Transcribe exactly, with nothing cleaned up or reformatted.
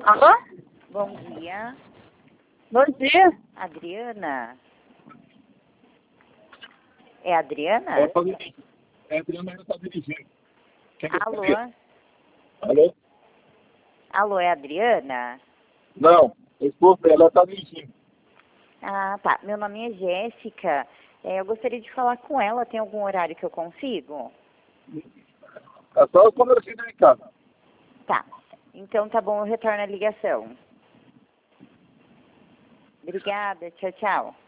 Alô? Bom dia. Bom dia. Adriana? É a Adriana? É, pra dirigir. É, a Adriana ainda está dirigindo. Quem quer Alô? saber? Alô? Alô, é a Adriana? Não, a esposa dela está dirigindo. Ah, tá. Meu nome é Jéssica. É, eu gostaria de falar com ela. Tem algum horário que eu consigo? É só quando eu chegar em casa. Tá. Então tá bom, eu retorno a ligação. Obrigada. Tchau, tchau.